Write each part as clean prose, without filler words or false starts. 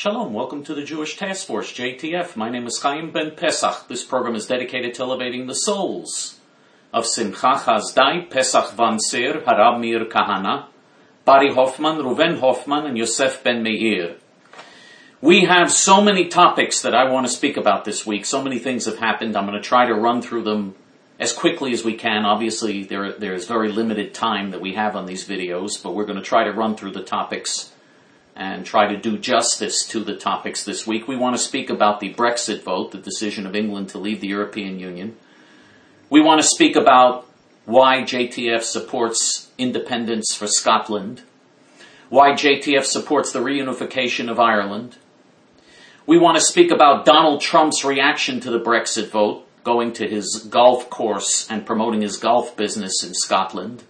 Shalom, welcome to the Jewish Task Force, JTF. My name is Chaim Ben Pesach. This program is dedicated to elevating the souls of Simcha Chazdai, Pesach Van Sir, Harab Meir Kahana, Bari Hoffman, Ruven Hoffman, and Yosef Ben Meir. We have so many topics that I want to speak about this week. So many things have happened. I'm going to try to run through them as quickly as we can. Obviously, there is very limited time that we have on these videos, but we're going to try to run through the topics and try to do justice to the topics this week. We want to speak about the Brexit vote, the decision of England to leave the European Union. We want to speak about why JTF supports independence for Scotland, why JTF supports the reunification of Ireland. We want to speak about Donald Trump's reaction to the Brexit vote, going to his golf course and promoting his golf business in Scotland.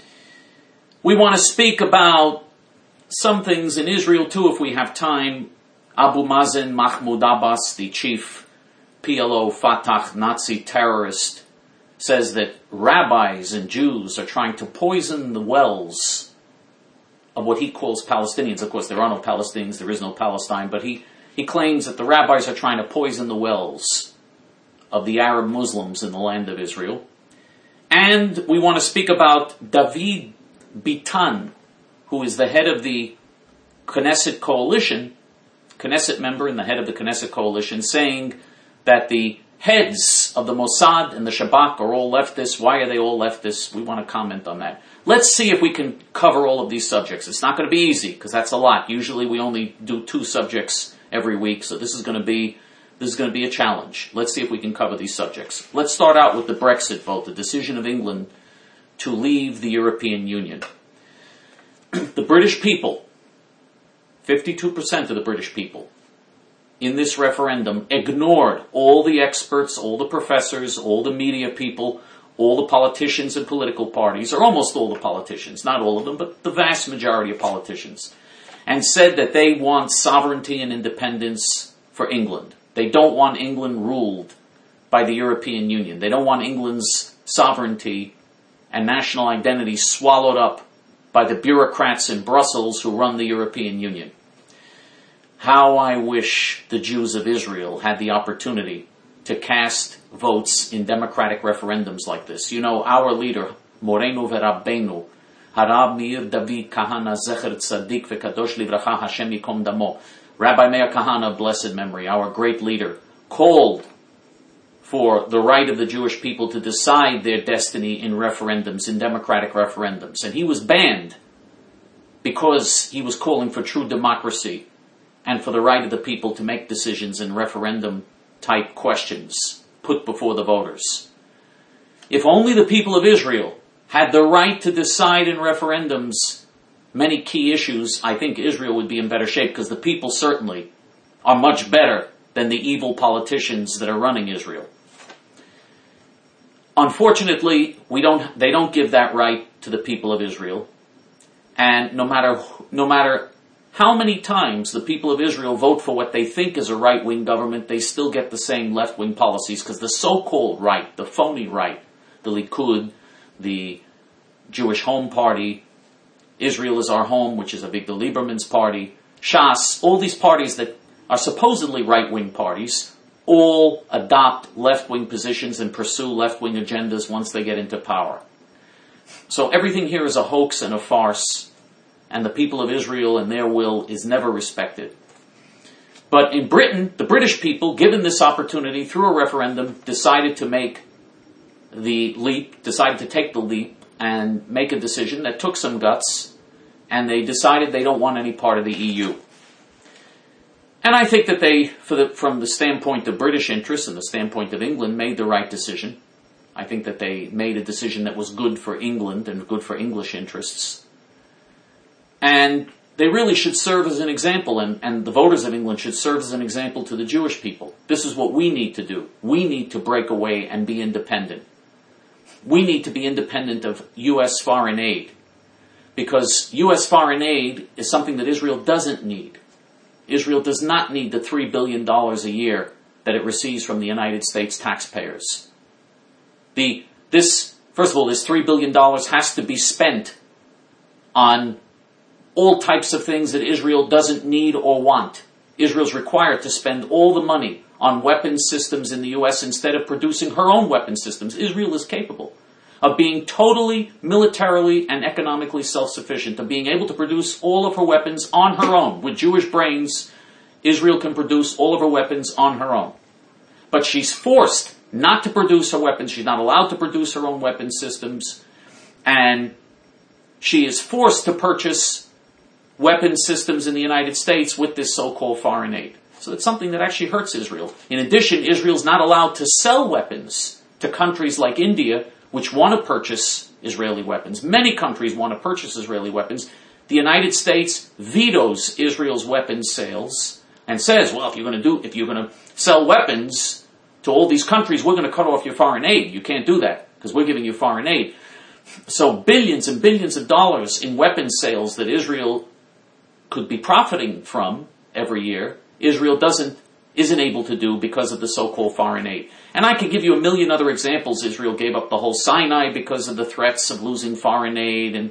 We want to speak about some things in Israel too, if we have time. Abu Mazen Mahmoud Abbas, the chief PLO Fatah Nazi terrorist, says that rabbis and Jews are trying to poison the wells of what he calls Palestinians. Of course, there are no Palestinians, there is no Palestine, but he claims that the rabbis are trying to poison the wells of the Arab Muslims in the land of Israel. And we want to speak about David Bitan, who is the head of the Knesset coalition, Knesset member and the head of the Knesset coalition, saying that the heads of the Mossad and the Shabak are all leftists. Why are they all leftists? We want to comment on that. Let's see if we can cover all of these subjects. It's not going to be easy, because that's a lot. Usually we only do 2 subjects every week, so this is going to be a challenge. Let's see if we can cover these subjects. Let's start out with the Brexit vote, the decision of England to leave the European Union. The British people, 52% of the British people, in this referendum ignored all the experts, all the professors, all the media people, all the politicians and political parties, or almost all the politicians, not all of them, but the vast majority of politicians, and said that they want sovereignty and independence for England. They don't want England ruled by the European Union. They don't want England's sovereignty and national identity swallowed up by the bureaucrats in Brussels who run the European Union. How I wish the Jews of Israel had the opportunity to cast votes in democratic referendums like this. You know, our leader, Morenu Verabbeinu, Harab Meir David Kahana Zecher Tzadik V'Kadosh Livracha Hashem Yikom Damo, Rabbi Meir Kahana of blessed memory, our great leader, called for the right of the Jewish people to decide their destiny in referendums, in democratic referendums. And he was banned because he was calling for true democracy and for the right of the people to make decisions in referendum-type questions put before the voters. If only the people of Israel had the right to decide in referendums many key issues, I think Israel would be in better shape, because the people certainly are much better than the evil politicians that are running Israel. Unfortunately, they don't give that right to the people of Israel. And no matter how many times the people of Israel vote for what they think is a right-wing government, they still get the same left-wing policies, because the so-called right, the phony right, the Likud, the Jewish Home Party, Israel is Our Home, which is Avigdor Lieberman's party, Shas, all these parties that are supposedly right-wing parties, all adopt left-wing positions and pursue left-wing agendas once they get into power. So everything here is a hoax and a farce, and the people of Israel and their will is never respected. But in Britain, the British people, given this opportunity through a referendum, decided to take the leap and make a decision that took some guts, and they decided they don't want any part of the EU. And I think that they, from the standpoint of British interests and the standpoint of England, made the right decision. I think that they made a decision that was good for England and good for English interests. And they really should serve as an example, and the voters of England should serve as an example to the Jewish people. This is what we need to do. We need to break away and be independent. We need to be independent of U.S. foreign aid, because U.S. foreign aid is something that Israel doesn't need. Israel does not need the $3 billion a year that it receives from the United States taxpayers. First of all, this $3 billion has to be spent on all types of things that Israel doesn't need or want. Israel's required to spend all the money on weapons systems in the U.S. instead of producing her own weapon systems. Israel is capable of being totally militarily and economically self-sufficient, of being able to produce all of her weapons on her own. With Jewish brains, Israel can produce all of her weapons on her own. But she's forced not to produce her weapons. She's not allowed to produce her own weapon systems. And she is forced to purchase weapon systems in the United States with this so-called foreign aid. So it's something that actually hurts Israel. In addition, Israel's not allowed to sell weapons to countries like India, which want to purchase Israeli weapons. Many countries want to purchase Israeli weapons. The United States vetoes Israel's weapons sales and says, well, if you're going to sell weapons to all these countries, we're going to cut off your foreign aid. You can't do that because we're giving you foreign aid. So billions and billions of dollars in weapons sales that Israel could be profiting from every year, Israel isn't able to do because of the so-called foreign aid. And I could give you a million other examples. Israel gave up the whole Sinai because of the threats of losing foreign aid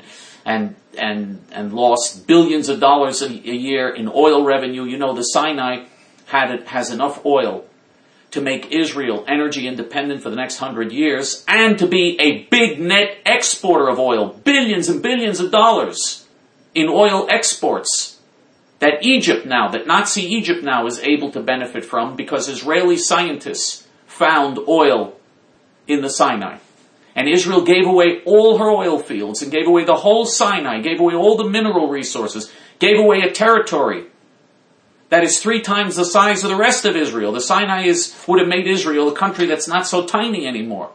and lost billions of dollars a year in oil revenue. You know, the Sinai has enough oil to make Israel energy independent for the next 100 years and to be a big net exporter of oil. Billions and billions of dollars in oil exports that Nazi Egypt now is able to benefit from because Israeli scientists found oil in the Sinai. And Israel gave away all her oil fields and gave away the whole Sinai, gave away all the mineral resources, gave away a territory that is 3 times the size of the rest of Israel. The Sinai would have made Israel a country that's not so tiny anymore.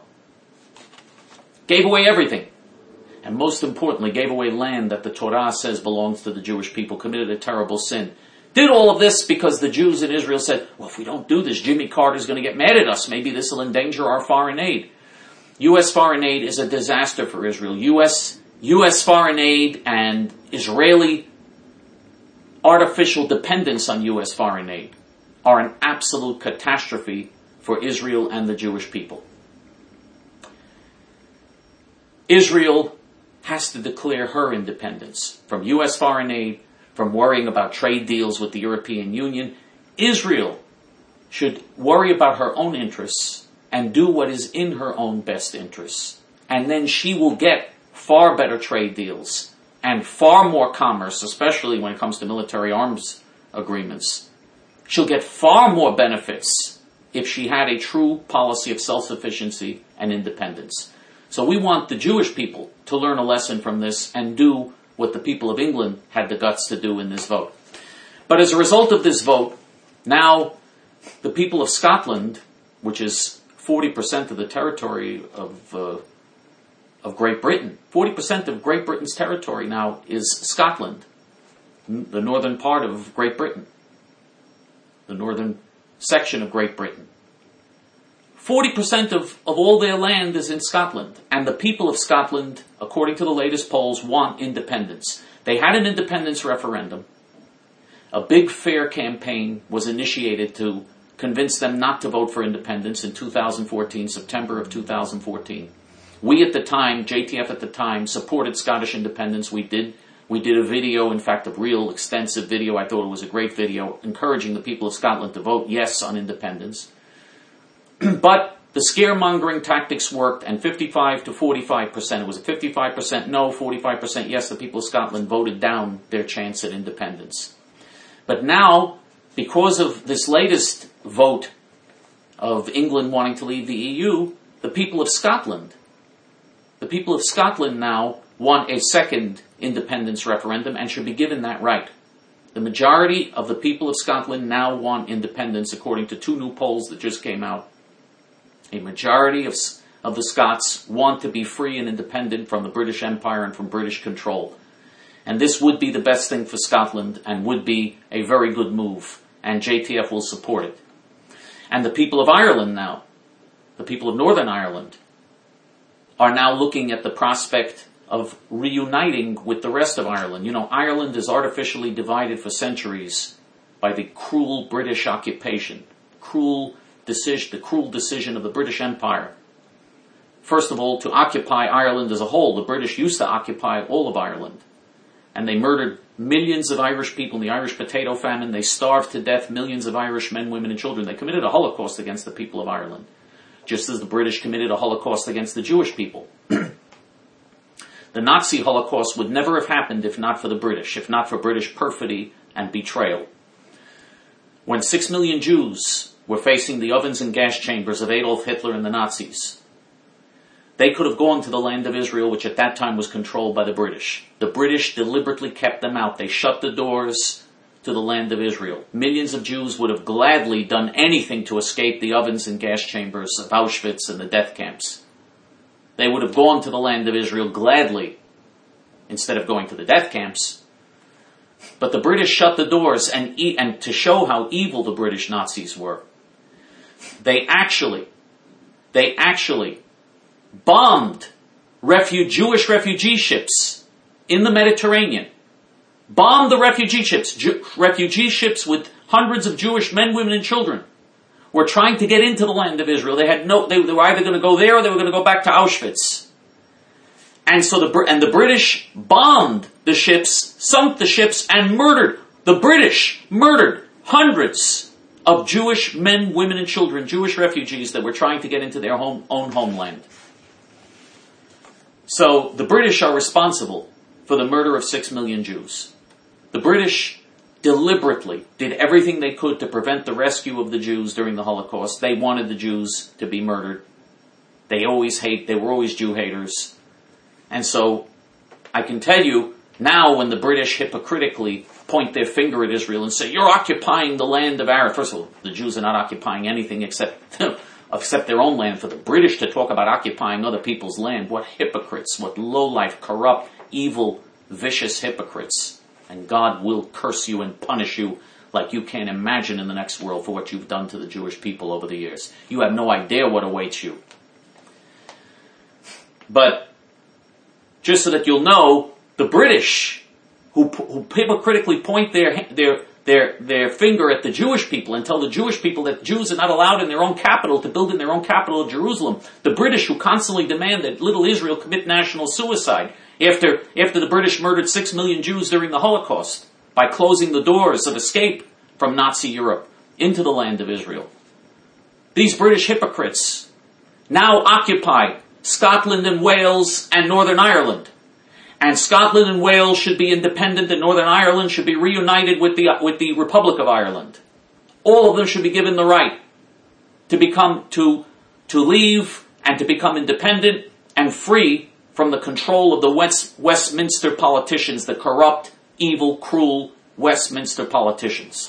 Gave away everything. And most importantly, gave away land that the Torah says belongs to the Jewish people, committed a terrible sin. Did all of this because the Jews in Israel said, well, if we don't do this, Jimmy Carter's going to get mad at us. Maybe this will endanger our foreign aid. U.S. foreign aid is a disaster for Israel. U.S. foreign aid and Israeli artificial dependence on U.S. foreign aid are an absolute catastrophe for Israel and the Jewish people. Israel has to declare her independence from U.S. foreign aid, from worrying about trade deals with the European Union. Israel should worry about her own interests and do what is in her own best interests. And then she will get far better trade deals and far more commerce, especially when it comes to military arms agreements. She'll get far more benefits if she had a true policy of self-sufficiency and independence. So we want the Jewish people to learn a lesson from this and do what the people of England had the guts to do in this vote. But as a result of this vote, now the people of Scotland, which is 40% of the territory of Great Britain, 40% of Great Britain's territory now is Scotland, the northern part of Great Britain, the northern section of Great Britain. 40% of all their land is in Scotland, and the people of Scotland, according to the latest polls, want independence. They had an independence referendum. A big fair campaign was initiated to convince them not to vote for independence in 2014, September of 2014. We at the time, JTF at the time, supported Scottish independence. We did a video, in fact, a real extensive video. I thought it was a great video, encouraging the people of Scotland to vote yes on independence. But the scaremongering tactics worked, and 55 to 45%, it was a 55% no, 45% yes, the people of Scotland voted down their chance at independence. But now, because of this latest vote of England wanting to leave the EU, the people of Scotland now want a second independence referendum and should be given that right. The majority of the people of Scotland now want independence, according to 2 new polls that just came out. A majority of the Scots want to be free and independent from the British Empire and from British control. And this would be the best thing for Scotland and would be a very good move. And JTF will support it. And the people of Ireland now, the people of Northern Ireland, are now looking at the prospect of reuniting with the rest of Ireland. You know, Ireland is artificially divided for centuries by the cruel British occupation, the cruel decision of the British Empire. First of all, to occupy Ireland as a whole. The British used to occupy all of Ireland. and they murdered millions of Irish people in the Irish potato famine. They starved to death millions of Irish men, women, and children. They committed a Holocaust against the people of Ireland, just as the British committed a Holocaust against the Jewish people. The Nazi Holocaust would never have happened if not for the British, if not for British perfidy and betrayal. When 6 million Jews were facing the ovens and gas chambers of Adolf Hitler and the Nazis, they could have gone to the land of Israel, which at that time was controlled by the British. The British deliberately kept them out. They shut the doors to the land of Israel. Millions of Jews would have gladly done anything to escape the ovens and gas chambers of Auschwitz and the death camps. They would have gone to the land of Israel gladly instead of going to the death camps. But the British shut the doors, and to show how evil the British Nazis were, they actually bombed Jewish refugee ships in the Mediterranean. Bombed the refugee ships with hundreds of Jewish men, women, and children were trying to get into the land of Israel. They were either going to go there or they were going to go back to Auschwitz. And so the British bombed the ships, sunk the ships, and murdered. The British murdered hundreds of Jewish men, women, and children, Jewish refugees that were trying to get into their own homeland. So the British are responsible for the murder of 6 million Jews. The British deliberately did everything they could to prevent the rescue of the Jews during the Holocaust. They wanted the Jews to be murdered. They were always Jew haters. And so, I can tell you, now when the British hypocritically point their finger at Israel and say, you're occupying the land of Arab. First of all, the Jews are not occupying anything except their own land. For the British to talk about occupying other people's land, what hypocrites, what low-life, corrupt, evil, vicious hypocrites. And God will curse you and punish you like you can't imagine in the next world for what you've done to the Jewish people over the years. You have no idea what awaits you. But, just so that you'll know, the British, who hypocritically point their finger at the Jewish people and tell the Jewish people that Jews are not allowed in their own capital to build in their own capital of Jerusalem, the British who constantly demand that little Israel commit national suicide, after the British murdered 6 million Jews during the Holocaust by closing the doors of escape from Nazi Europe into the land of Israel. These British hypocrites now occupy Scotland and Wales and Northern Ireland. And Scotland and Wales should be independent and Northern Ireland should be reunited with the Republic of Ireland. All of them should be given the right to leave and to become independent and free from the control of the Westminster politicians, the corrupt, evil, cruel Westminster politicians.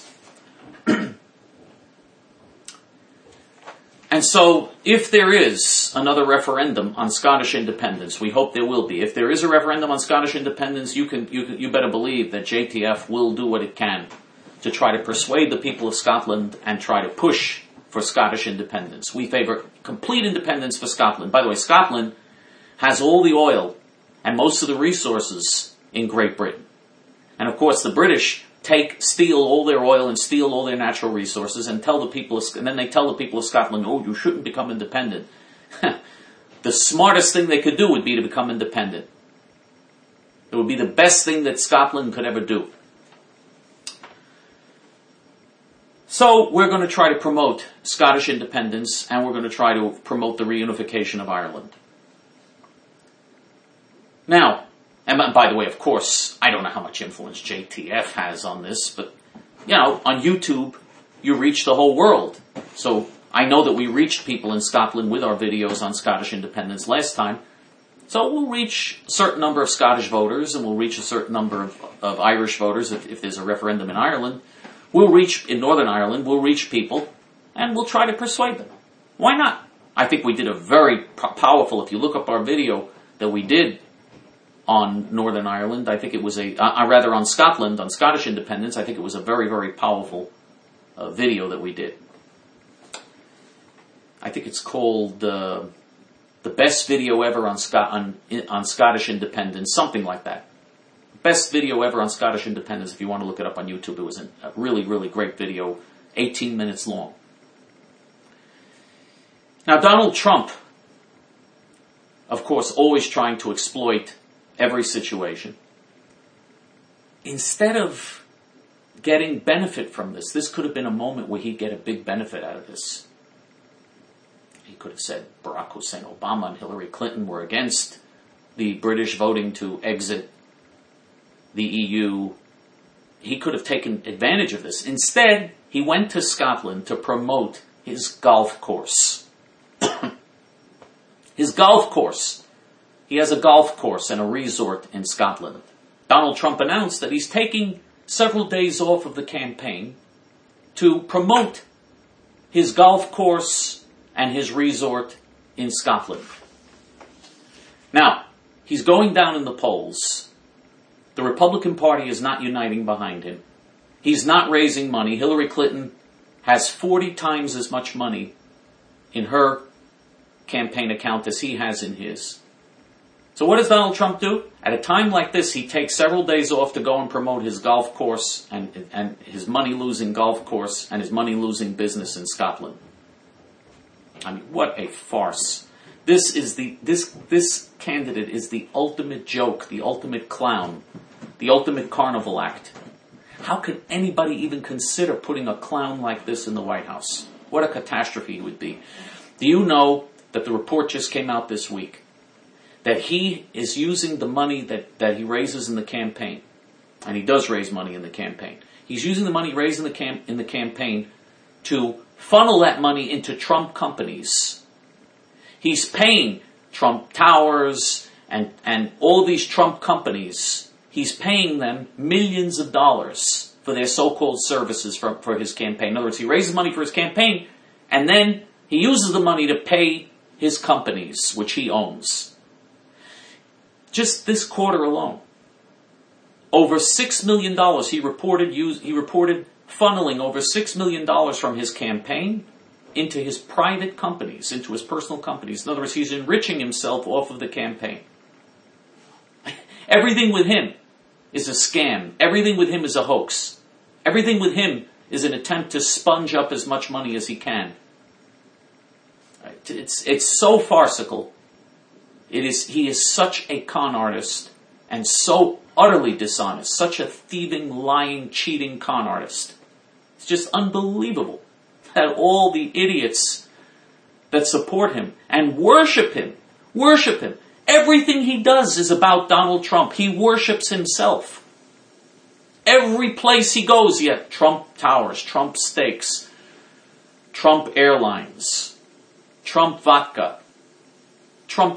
And so, if there is another referendum on Scottish independence, we hope there will be. If there is a referendum on Scottish independence, you better believe that JTF will do what it can to try to persuade the people of Scotland and try to push for Scottish independence. We favor complete independence for Scotland. By the way, Scotland has all the oil and most of the resources in Great Britain. And of course, the British steal all their oil and steal all their natural resources and then they tell the people of Scotland, oh, you shouldn't become independent. The smartest thing they could do would be to become independent. It would be the best thing that Scotland could ever do. So we're going to try to promote Scottish independence and we're going to try to promote the reunification of Ireland. Now, and by the way, of course, I don't know how much influence JTF has on this, but, on YouTube, you reach the whole world. So I know that we reached people in Scotland with our videos on Scottish independence last time. So we'll reach a certain number of Scottish voters, and we'll reach a certain number of Irish voters if there's a referendum in Ireland. In Northern Ireland, we'll reach people, and we'll try to persuade them. Why not? I think we did a very powerful, if you look up our video that we did on Northern Ireland, I think it was on Scotland, on Scottish independence, I think it was a very, very powerful video that we did. I think it's called the best video ever on Scottish independence, something like that. Best video ever on Scottish independence, if you want to look it up on YouTube. It was a really, really great video, 18 minutes long. Now, Donald Trump, of course, always trying to exploit every situation. instead of getting benefit from this could have been a moment where he'd get a big benefit out of this. He could have said Barack Hussein Obama and Hillary Clinton were against the British voting to exit the EU. He could have taken advantage of this. Instead, he went to Scotland to promote his golf course. His golf course. He has a golf course and a resort in Scotland. Donald Trump announced that he's taking several days off of the campaign to promote his golf course and his resort in Scotland. Now, he's going down in the polls. The Republican Party is not uniting behind him. He's not raising money. Hillary Clinton has 40 times as much money in her campaign account as he has in his. So what does Donald Trump do? At a time like this, he takes several days off to go and promote his golf course and his money-losing golf course and his money-losing business in Scotland. I mean, what a farce. This candidate is the ultimate joke, the ultimate clown, the ultimate carnival act. How could anybody even consider putting a clown like this in the White House? What a catastrophe it would be. Do you know that the report just came out this week that he is using the money that he raises in the campaign, and he does raise money in the campaign. He's using the money raised in the campaign to funnel that money into Trump companies. He's paying Trump Towers and all these Trump companies. He's paying them millions of dollars for their so-called services for his campaign. In other words, he raises money for his campaign, and then he uses the money to pay his companies, which he owns. Just this quarter alone, over $6 million he reported funneling over $6 million from his campaign into his private companies, into his personal companies. In other words, he's enriching himself off of the campaign. Everything with him is a scam. Everything with him is a hoax. Everything with him is an attempt to sponge up as much money as he can. It's so farcical. He is such a con artist and so utterly dishonest, such a thieving, lying, cheating con artist. It's just unbelievable that all the idiots that support him and worship him, everything he does is about Donald Trump. He worships himself. Every place he goes, Trump Towers, Trump Steaks, Trump Airlines, Trump Vodka, Trump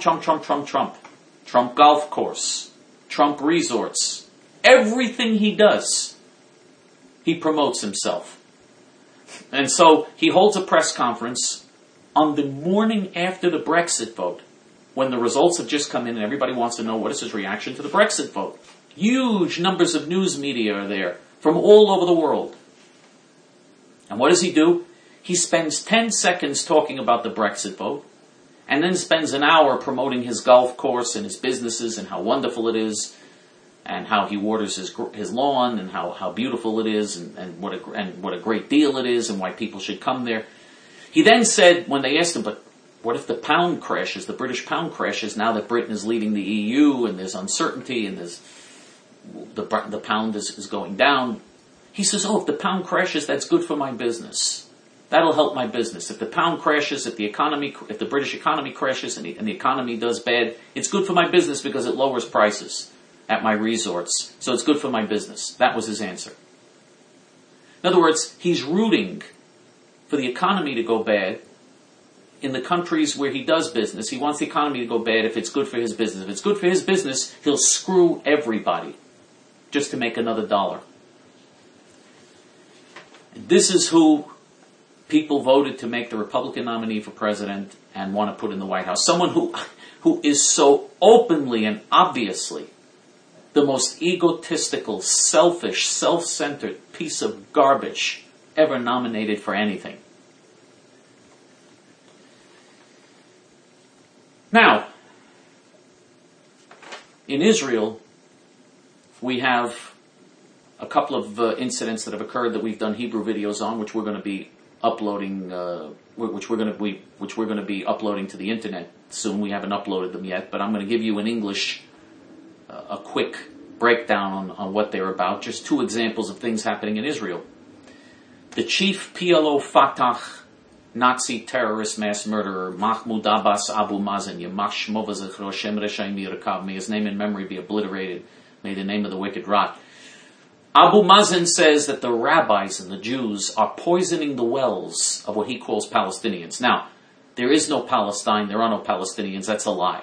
Golf Course, Trump Resorts. Everything he does, he promotes himself. And so he holds a press conference on the morning after the Brexit vote, when the results have just come in and everybody wants to know what is his reaction to the Brexit vote. Huge numbers of news media are there from all over the world. And what does he do? He spends 10 seconds talking about the Brexit vote, and then spends an hour promoting his golf course and his businesses and how wonderful it is, and how he waters his lawn and how beautiful it is and what a great deal it is and why people should come there. He then said, when they asked him, but what if the pound crashes, the British pound crashes now that Britain is leaving the EU and there's uncertainty and the pound is going down? He says, if the pound crashes, that's good for my business. That'll help my business. If the pound crashes, if the British economy crashes and the economy does bad, it's good for my business because it lowers prices at my resorts. So it's good for my business. That was his answer. In other words, he's rooting for the economy to go bad in the countries where he does business. He wants the economy to go bad if it's good for his business. If it's good for his business, he'll screw everybody just to make another dollar. And this is who people voted to make the Republican nominee for president and want to put in the White House. Someone who is so openly and obviously the most egotistical, selfish, self-centered piece of garbage ever nominated for anything. Now, in Israel, we have a couple of incidents that have occurred that we've done Hebrew videos on, which we're going to be uploading, which we're going to be uploading to the internet soon. We haven't uploaded them yet, but I'm going to give you in English a quick breakdown on what they're about. Just two examples of things happening in Israel. The chief PLO Fatah Nazi terrorist mass murderer Mahmoud Abbas Abu Mazen, Yamach Shmo v'Zichro Shem Reshaim Yirkav, may his name and memory be obliterated, may the name of the wicked rot. Abu Mazen says that the rabbis and the Jews are poisoning the wells of what he calls Palestinians. Now, there is no Palestine, there are no Palestinians, that's a lie.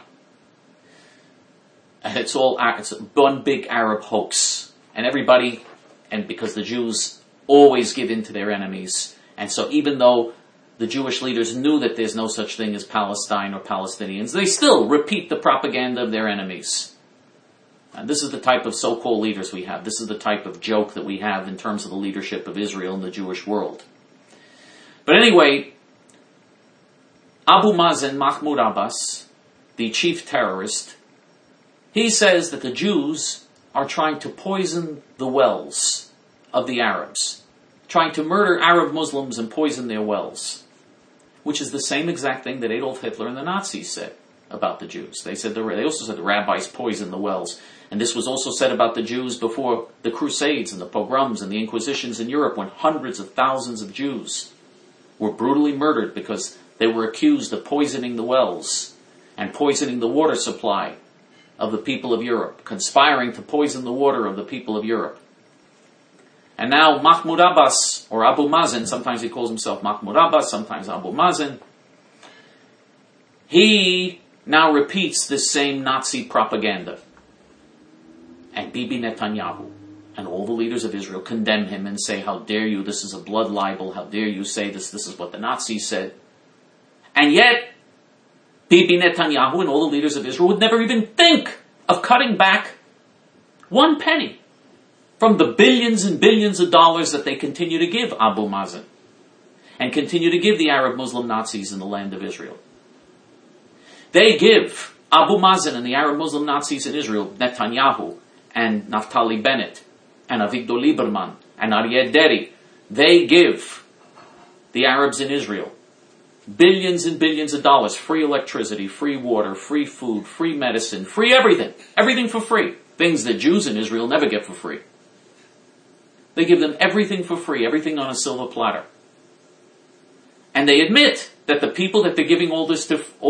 It's one big Arab hoax. And everybody, and because the Jews always give in to their enemies, and so even though the Jewish leaders knew that there's no such thing as Palestine or Palestinians, they still repeat the propaganda of their enemies. And this is the type of so-called leaders we have. This is the type of joke that we have in terms of the leadership of Israel and the Jewish world. But anyway, Abu Mazen, Mahmoud Abbas, the chief terrorist, he says that the Jews are trying to poison the wells of the Arabs, trying to murder Arab Muslims and poison their wells, which is the same exact thing that Adolf Hitler and the Nazis said about the Jews. They also said the rabbis poison the wells. And this was also said about the Jews before the Crusades and the pogroms and the Inquisitions in Europe, when hundreds of thousands of Jews were brutally murdered because they were accused of poisoning the wells and poisoning the water supply of the people of Europe, conspiring to poison the water of the people of Europe. And now Mahmoud Abbas, or Abu Mazen, sometimes he calls himself Mahmoud Abbas, sometimes Abu Mazen, he now repeats this same Nazi propaganda. And Bibi Netanyahu and all the leaders of Israel condemn him and say, how dare you, this is a blood libel, how dare you say this is what the Nazis said. And yet, Bibi Netanyahu and all the leaders of Israel would never even think of cutting back one penny from the billions and billions of dollars that they continue to give Abu Mazen and continue to give the Arab Muslim Nazis in the land of Israel. They give Abu Mazen and the Arab Muslim Nazis in Israel, Netanyahu, and Naftali Bennett, and Avigdor Lieberman, and Aryeh Deri, they give the Arabs in Israel billions and billions of dollars, free electricity, free water, free food, free medicine, free everything. Everything for free. Things that Jews in Israel never get for free. They give them everything for free, everything on a silver platter. And they admit that the people that they're giving all these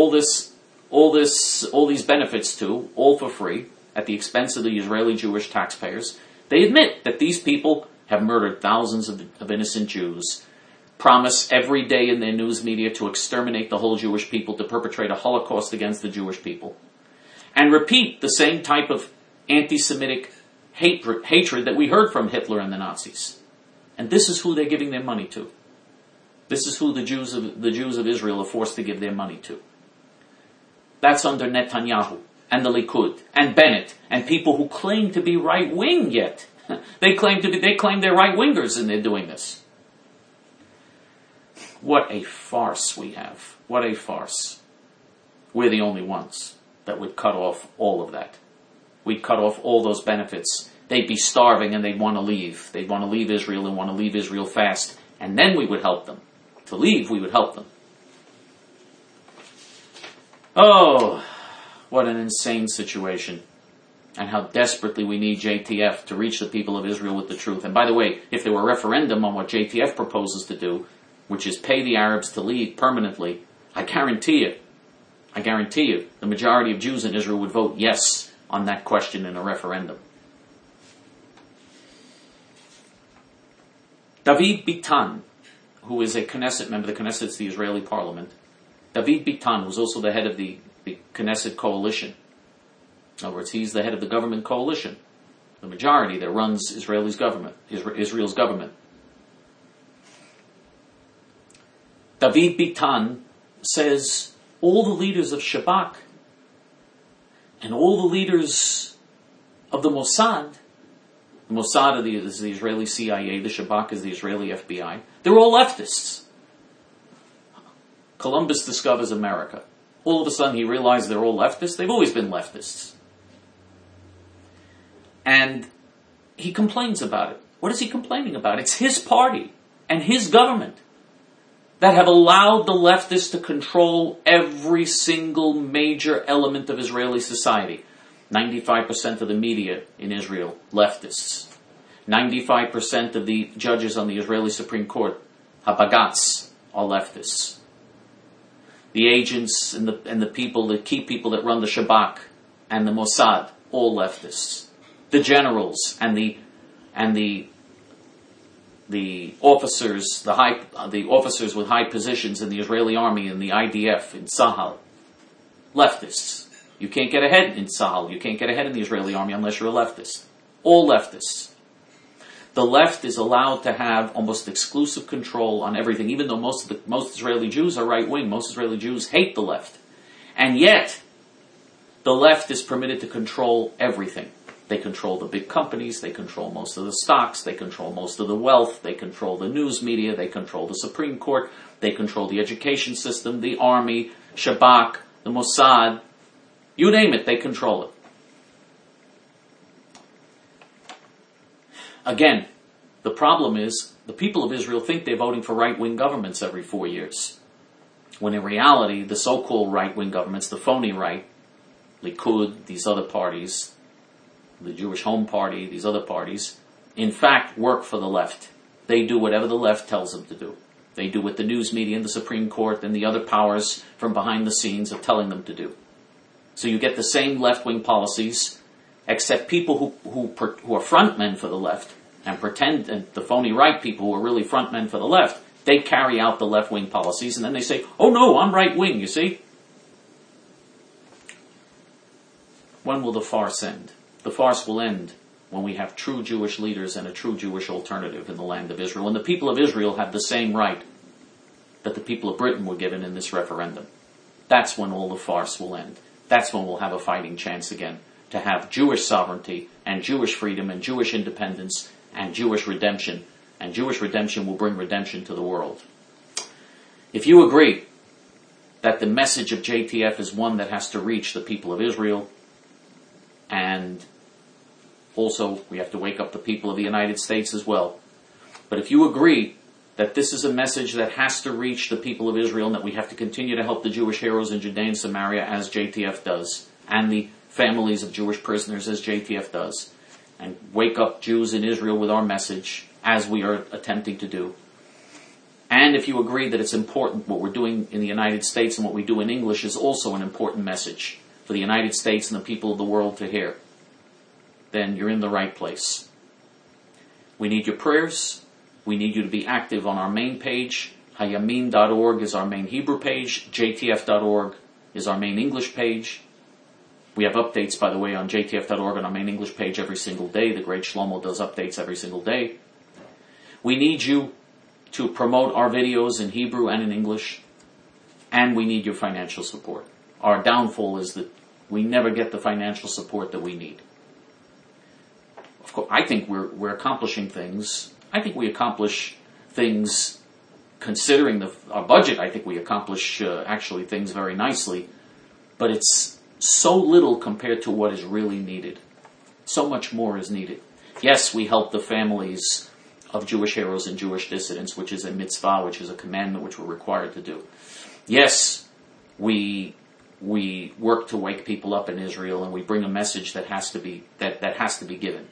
benefits to, all for free, at the expense of the Israeli Jewish taxpayers, they admit that these people have murdered thousands of innocent Jews, promise every day in their news media to exterminate the whole Jewish people, to perpetrate a Holocaust against the Jewish people, and repeat the same type of anti-Semitic hatred that we heard from Hitler and the Nazis. And this is who they're giving their money to. This is who the Jews of Israel are forced to give their money to. That's under Netanyahu and the Likud and Bennett and people who claim to be right-wing yet. They claim they're right-wingers and they're doing this. What a farce we have. What a farce. We're the only ones that would cut off all of that. We'd cut off all those benefits. They'd be starving and they'd want to leave. They'd want to leave Israel and want to leave Israel fast. And then we would help them. To leave, we would help them. Oh, what an insane situation. And how desperately we need JTF to reach the people of Israel with the truth. And by the way, if there were a referendum on what JTF proposes to do, which is pay the Arabs to leave permanently, I guarantee you, the majority of Jews in Israel would vote yes on that question in a referendum. David Bitan, who is a Knesset member, the Knesset is the Israeli parliament. David Bitan, who's also the head of the Knesset coalition. In other words, he's the head of the government coalition, the majority that runs Israel's government. David Bitan says all the leaders of Shabak and all the leaders of the Mossad is the Israeli CIA, the Shabak is the Israeli FBI, they're all leftists. Columbus discovers America. All of a sudden he realized they're all leftists. They've always been leftists. And he complains about it. What is he complaining about? It's his party and his government that have allowed the leftists to control every single major element of Israeli society. 95% of the media in Israel, leftists. 95% of the judges on the Israeli Supreme Court, Habagatz, are leftists. The agents and the people, the key people that run the Shabak and the Mossad, all leftists. The generals and the officers, the officers with high positions in the Israeli army and the IDF in Tzahal, leftists. You can't get ahead in Tzahal. You can't get ahead in the Israeli army unless you're a leftist. All leftists. The left is allowed to have almost exclusive control on everything, even though most Israeli Jews are right-wing. Most Israeli Jews hate the left. And yet, the left is permitted to control everything. They control the big companies, they control most of the stocks, they control most of the wealth, they control the news media, they control the Supreme Court, they control the education system, the army, Shabak, the Mossad. You name it, they control it. Again, the problem is the people of Israel think they're voting for right-wing governments every 4 years. When in reality, the so-called right-wing governments, the phony right, Likud, these other parties, the Jewish Home Party, these other parties, in fact work for the left. They do whatever the left tells them to do. They do what the news media and the Supreme Court and the other powers from behind the scenes are telling them to do. So you get the same left-wing policies, except people who are frontmen for the left and pretend, and the phony right people who are really frontmen for the left, they carry out the left-wing policies, and then they say, oh no, I'm right-wing, you see? When will the farce end? The farce will end when we have true Jewish leaders and a true Jewish alternative in the land of Israel. And the people of Israel have the same right that the people of Britain were given in this referendum. That's when all the farce will end. That's when we'll have a fighting chance again to have Jewish sovereignty and Jewish freedom and Jewish independence and Jewish redemption. And Jewish redemption will bring redemption to the world. If you agree that the message of JTF is one that has to reach the people of Israel, and also we have to wake up the people of the United States as well. But if you agree that this is a message that has to reach the people of Israel and that we have to continue to help the Jewish heroes in Judea and Samaria as JTF does, and the families of Jewish prisoners as JTF does, and wake up Jews in Israel with our message as we are attempting to do, and if you agree that it's important what we're doing in the United States and what we do in English is also an important message for the United States and the people of the world to hear, then you're in the right place. We need your prayers. We need you to be active on our main page. Hayamin.org is our main Hebrew page. JTF.org is our main English page. We have updates, by the way, on JTF.org on our main English page every single day. The great Shlomo does updates every single day. We need you to promote our videos in Hebrew and in English. And we need your financial support. Our downfall is that we never get the financial support that we need. Of course, I think we're accomplishing things. I think we accomplish things, considering our budget, I think we accomplish actually things very nicely. But it's so little compared to what is really needed. So much more is needed. Yes, we help the families of Jewish heroes and Jewish dissidents, which is a mitzvah, which is a commandment which we're required to do. Yes, we work to wake people up in Israel, and we bring a message that has to be given.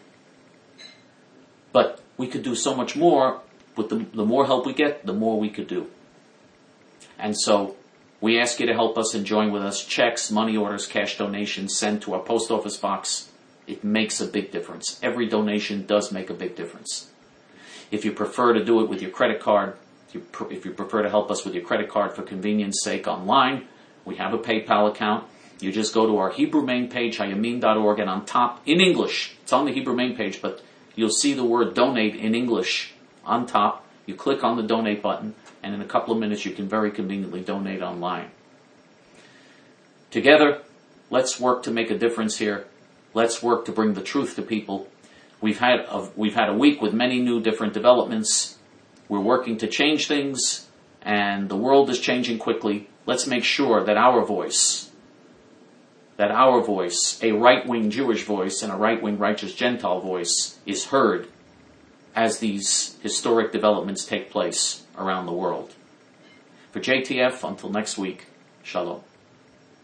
But we could do so much more. With the more help we get, the more we could do. And so we ask you to help us and join with us. Checks, money orders, cash donations sent to our post office box. It makes a big difference. Every donation does make a big difference. If you prefer to do it with your credit card, if you prefer to help us with your credit card for convenience sake online, we have a PayPal account. You just go to our Hebrew main page, hayamin.org, and on top, in English, it's on the Hebrew main page, but you'll see the word donate in English on top. You click on the donate button, and in a couple of minutes you can very conveniently donate online. Together, let's work to make a difference here. Let's work to bring the truth to people. We've had a week with many new different developments. We're working to change things, and the world is changing quickly. Let's make sure that our voice, a right-wing Jewish voice and a right-wing righteous Gentile voice, is heard as these historic developments take place around the world. For JTF, until next week, Shalom.